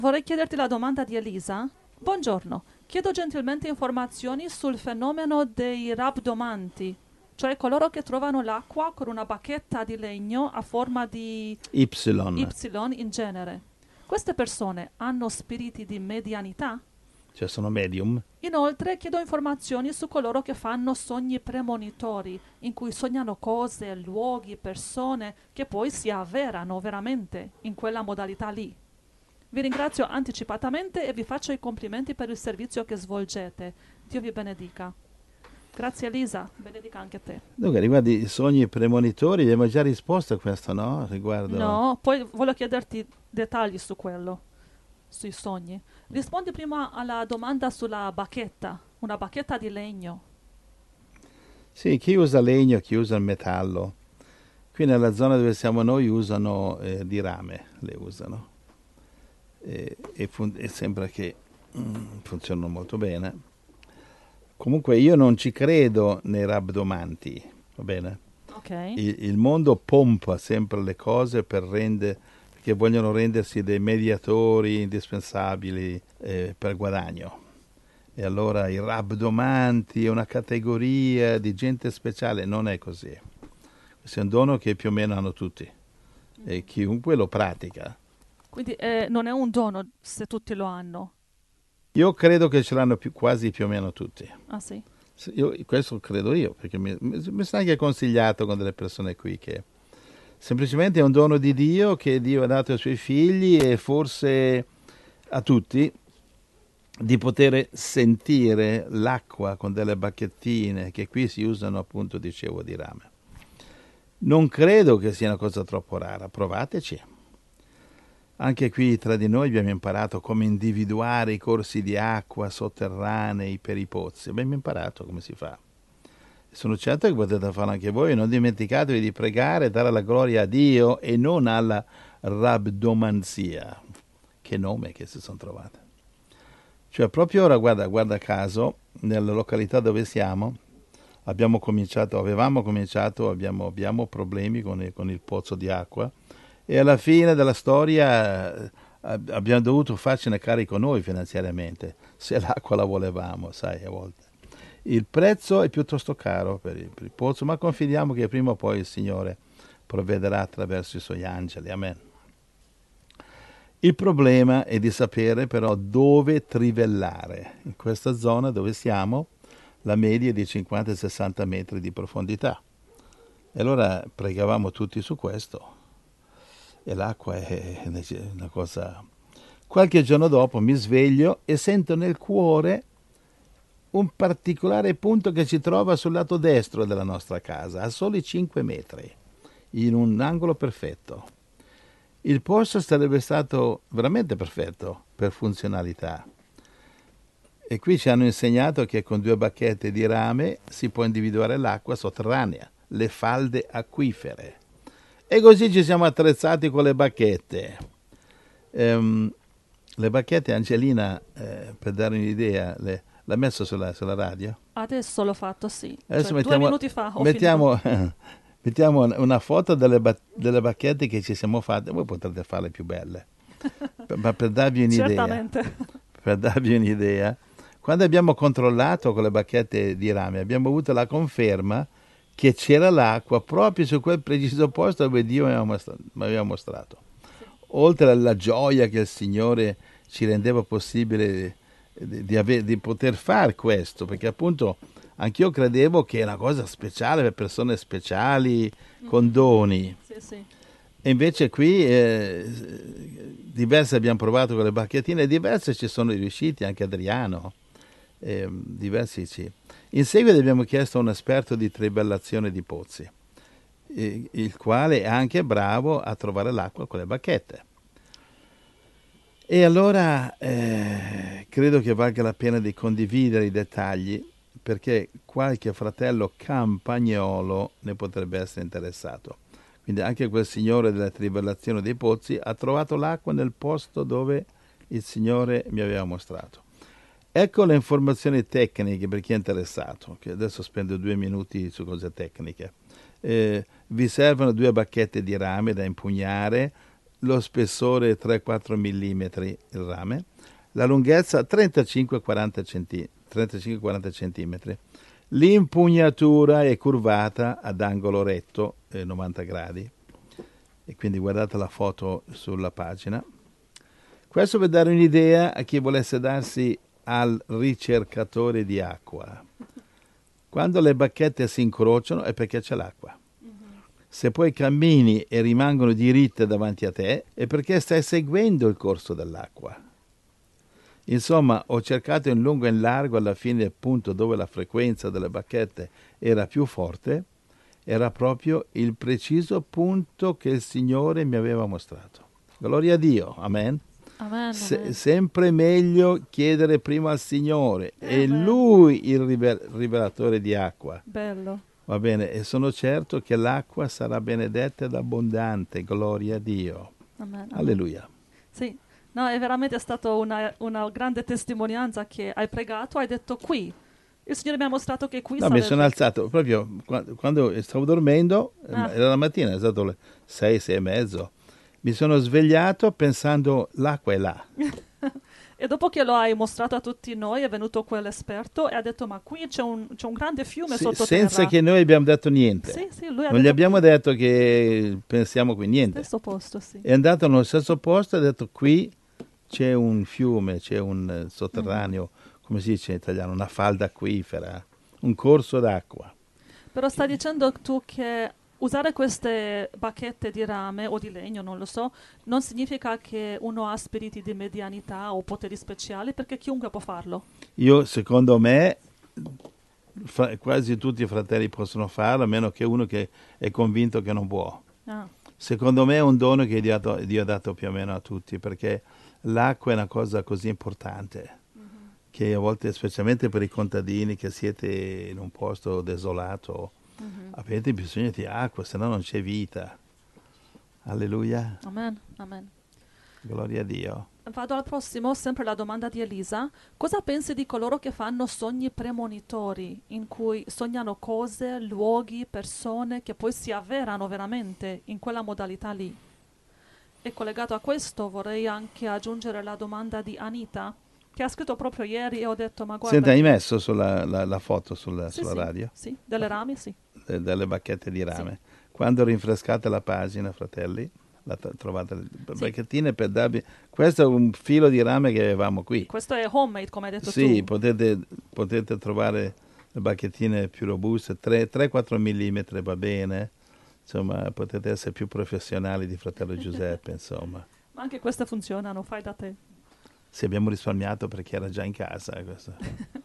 Vorrei chiederti la domanda di Elisa. Buongiorno, chiedo gentilmente informazioni sul fenomeno dei rabdomanti, cioè coloro che trovano l'acqua con una bacchetta di legno a forma di Y. Y in genere. Queste persone hanno spiriti di medianità? Cioè sono medium. Inoltre chiedo informazioni su coloro che fanno sogni premonitori, in cui sognano cose, luoghi, persone che poi si avverano veramente in quella modalità lì. Vi ringrazio anticipatamente e vi faccio i complimenti per il servizio che svolgete. Dio vi benedica. Grazie Elisa, benedica anche te. Dunque, riguardo i sogni premonitori, abbiamo già risposto a questo, no? Riguardo... No, poi voglio chiederti dettagli su quello, sui sogni. Rispondi prima alla domanda sulla bacchetta, una bacchetta di legno. Sì, chi usa legno, chi usa il metallo. Qui nella zona dove siamo noi usano di rame, le usano. E sembra che funzionano molto bene. Comunque io non ci credo nei rabdomanti, va bene? Ok. Il mondo pompa sempre le cose perché vogliono rendersi dei mediatori indispensabili per guadagno. E allora i rabdomanti è una categoria di gente speciale, non è così. Questo è un dono che più o meno hanno tutti e chiunque lo pratica. Quindi non è un dono se tutti lo hanno. Io credo che ce l'hanno quasi più o meno tutti. Ah sì? Questo credo io, perché mi sono anche consigliato con delle persone qui che semplicemente è un dono di Dio che Dio ha dato ai suoi figli e forse a tutti di poter sentire l'acqua con delle bacchettine che qui si usano appunto, dicevo, di rame. Non credo che sia una cosa troppo rara, provateci. Anche qui tra di noi abbiamo imparato come individuare i corsi di acqua sotterranei per i pozzi. Abbiamo imparato come si fa. Sono certo che potete farlo anche voi. Non dimenticatevi di pregare e dare la gloria a Dio e non alla rabdomanzia. Che nome che si sono trovate. Cioè proprio ora, guarda caso, nella località dove siamo, abbiamo problemi con il pozzo di acqua. E alla fine della storia abbiamo dovuto farcene carico noi finanziariamente, se l'acqua la volevamo, sai, a volte. Il prezzo è piuttosto caro per il pozzo, ma confidiamo che prima o poi il Signore provvederà attraverso i Suoi angeli. Amen. Il problema è di sapere però dove trivellare. In questa zona dove siamo, la media è di 50-60 metri di profondità. E allora pregavamo tutti su questo. E l'acqua è una cosa... Qualche giorno dopo mi sveglio e sento nel cuore un particolare punto che si trova sul lato destro della nostra casa, a soli 5 metri, in un angolo perfetto. Il posto sarebbe stato veramente perfetto per funzionalità. E qui ci hanno insegnato che con 2 bacchette di rame si può individuare l'acqua sotterranea, le falde acquifere. E così ci siamo attrezzati con le bacchette. Le bacchette, Angelina, per dare un'idea, l'ha messo sulla radio? Adesso l'ho fatto, sì. Adesso Cioè, 2 minuti fa ho mettiamo una foto delle bacchette che ci siamo fatte. Voi potrete farle più belle. Ma per darvi un'idea, Certamente. per darvi un'idea, quando abbiamo controllato con le bacchette di rame, abbiamo avuto la conferma che c'era l'acqua proprio su quel preciso posto dove Dio mi aveva mostrato. Oltre alla gioia che il Signore ci rendeva possibile di poter fare questo, perché appunto anch'io credevo che è una cosa speciale per persone speciali, con doni. Sì, sì. E invece qui diverse abbiamo provato con le bacchettine, diverse ci sono riusciti, anche Adriano, diversi sì. In seguito abbiamo chiesto a un esperto di trivellazione di pozzi, il quale è anche bravo a trovare l'acqua con le bacchette. E allora credo che valga la pena di condividere i dettagli, perché qualche fratello campagnolo ne potrebbe essere interessato. Quindi anche quel signore della trivellazione dei pozzi ha trovato l'acqua nel posto dove il Signore mi aveva mostrato. Ecco le informazioni tecniche per chi è interessato, che adesso spendo 2 minuti su cose tecniche. Vi servono 2 bacchette di rame da impugnare, lo spessore 3-4 mm il rame, la lunghezza 35-40 cm, l'impugnatura è curvata ad angolo retto 90 gradi, e quindi guardate la foto sulla pagina. Questo per dare un'idea a chi volesse darsi al ricercatore di acqua. Quando le bacchette si incrociano è perché c'è l'acqua. Se poi cammini e rimangono diritte davanti a te è perché stai seguendo il corso dell'acqua. Insomma, ho cercato in lungo e in largo, alla fine il punto dove la frequenza delle bacchette era più forte, era proprio il preciso punto che il Signore mi aveva mostrato. Gloria a Dio, amen. Amen, amen. Sempre meglio chiedere prima al Signore, è Amen. Lui il rivelatore di acqua. Bello. Va bene, e sono certo che l'acqua sarà benedetta ed abbondante, gloria a Dio. Amen, amen. Alleluia. Sì, no, è veramente stata una grande testimonianza che hai pregato, hai detto qui. Il Signore mi ha mostrato che qui No, mi sarebbe... sono alzato proprio quando stavo dormendo, era la mattina, è stato le 6, 6 e mezzo. Mi sono svegliato pensando l'acqua è là. E dopo che lo hai mostrato a tutti noi è venuto quell'esperto e ha detto ma qui c'è un grande fiume Sì, sottoterra. senza che noi abbiamo detto niente. Sì, sì, lui ha Non gli detto abbiamo qui, detto che pensiamo qui, niente. stesso posto, sì. È andato nello stesso posto e ha detto qui c'è un fiume, c'è un sotterraneo, come si dice in italiano, una falda acquifera, un corso d'acqua. Però stai dicendo tu che usare queste bacchette di rame o di legno, non lo so, non significa che uno ha spiriti di medianità o poteri speciali, perché chiunque può farlo. Secondo me, quasi tutti i fratelli possono farlo, a meno che uno che è convinto che non può. Ah, Secondo me è un dono che Dio ha dato più o meno a tutti, perché l'acqua è una cosa così importante, che a volte, specialmente per i contadini che siete in un posto desolato, avete bisogno di acqua, se no non c'è vita. Alleluia. amen, amen. Gloria a Dio. Vado al prossimo, sempre la domanda di Elisa. Cosa pensi di coloro che fanno sogni premonitori, in cui sognano cose, luoghi, persone che poi si avverano veramente in quella modalità lì? E collegato a questo vorrei anche aggiungere la domanda di Anita, che ha scritto proprio ieri e ho detto ma guarda... Senta, hai messo la foto sulla Sì, radio? sì, delle rami, sì. Delle bacchette di rame. Quando rinfrescate la pagina, fratelli, trovate le bacchettine per darvi... Questo è un filo di rame che avevamo qui. Questo è homemade, come hai detto Sì, tu. potete trovare le bacchettine più robuste, 3-4 mm va bene. Insomma, potete essere più professionali di fratello Giuseppe, insomma. Ma anche queste funzionano, fai da te. Se abbiamo risparmiato perché era già in casa. Questo.